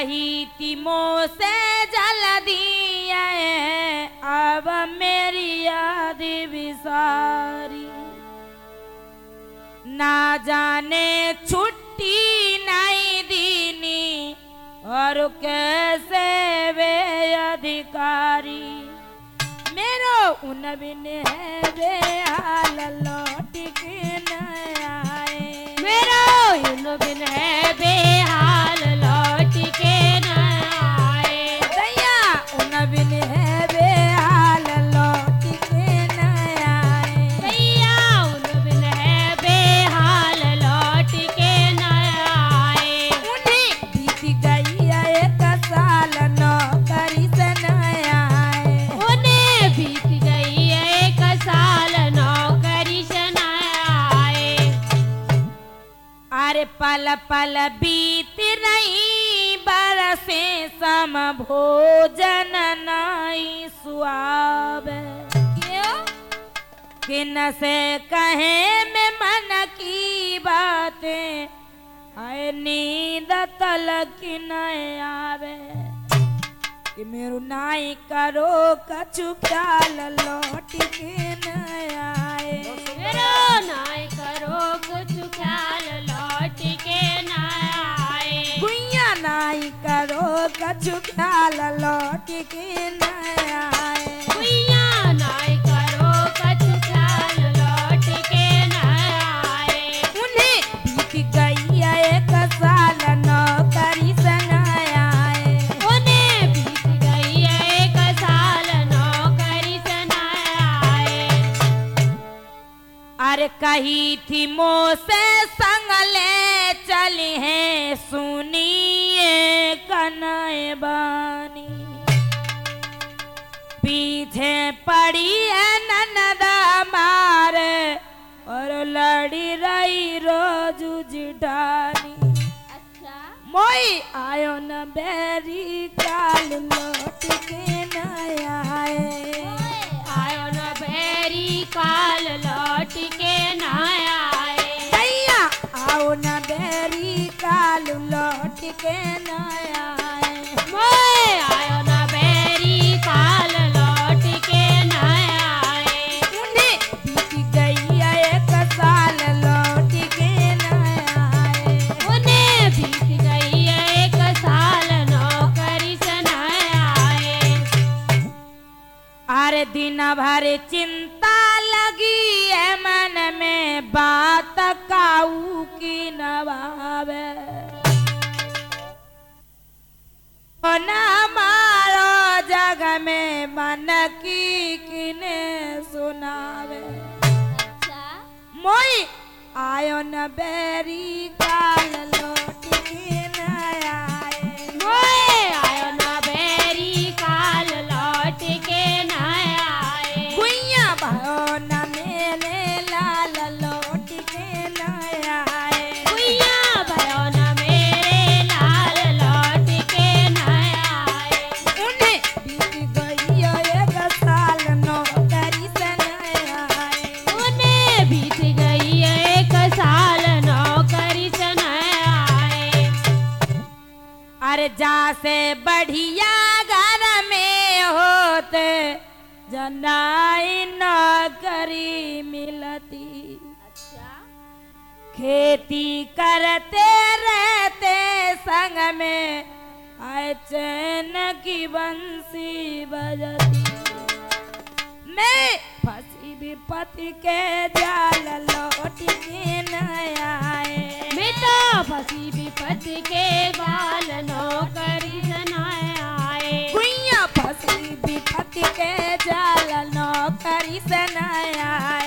कही थी मुँह से जल दिया अब मेरी याद विसारी ना जाने छुट्टी नहीं दीनी और कैसे वे अधिकारी मेरो उन बिन है वे हाल लौट के न आए मेरो उन बिन है बेहाल लौट के न आए दैया उन बिन है वे हाल लौट के न आए दैया उन बिन है बेहाल लौट के न आए उन्हें बीत गई एक साल नौकरी से न आए उन्हें बीत गई एक साल नौकरी से न आए अरे पल पल बीत नहीं बरसे सम भोजन नहीं सुआवे क्यों किन से कहे में मन की बातें आए नींद तलक न आवे कि मेरू नाई करो कछु प्याल लौट के न आए मेरो नाय करो कुछ ख्याल लौट के न आए गुइया नाई करो कछु ख्याल लौट के न आए भैया नाय करो कुछ ख्याल लौट के न आए उन्हें बीत गई एक साल नौकरी से न आए उन्हें बीत गई एक साल नौकरी से न आए अरे कही थी मुँह से संग ले चली है सुनिए कनाए बानी पीछे पड़ी है ननदा मारे और लड़ी रही रोज जिठानी अच्छा मोई आयो न बेरी काल लौट के न आए आयो न भैरी काल लौट के न आए दैया आओ न बेरी काल लौट के न आए मोए आयो न भैरी काल लौट के न आए उन्हें बीत गई एक साल लौट के न आए उन्हें बीत गई एक साल नौकरी से न आए अरे दिन भर चिंता लगी है मन में बात काऊ की नवावे न मारो जग में मन की किने सुनावे मोई आयो न बेरी काल लौट के न आए मोए आयो न भैरी काल लौट के न आए गुइया भयो न मेरे लाल लौट के न आए भैया भयो न मेरे लाल लौट के न आए उन्हें बीत गई एक साल नौकरी से न आए उन्हें बीत गई एक साल नौकरी से न आए अरे जा से बढ़िया घर में होते जनाई नौकरी मिलती खेती करते रहते संग में आए चैन की बंसी बजती मैं फंसी विपत्ति के जाल लौट के न आए मैं तो फंसी विपत्ति के बाल नौकरी से न आए गुइया फंसी विपत्ति के जाल नौकरी से न आए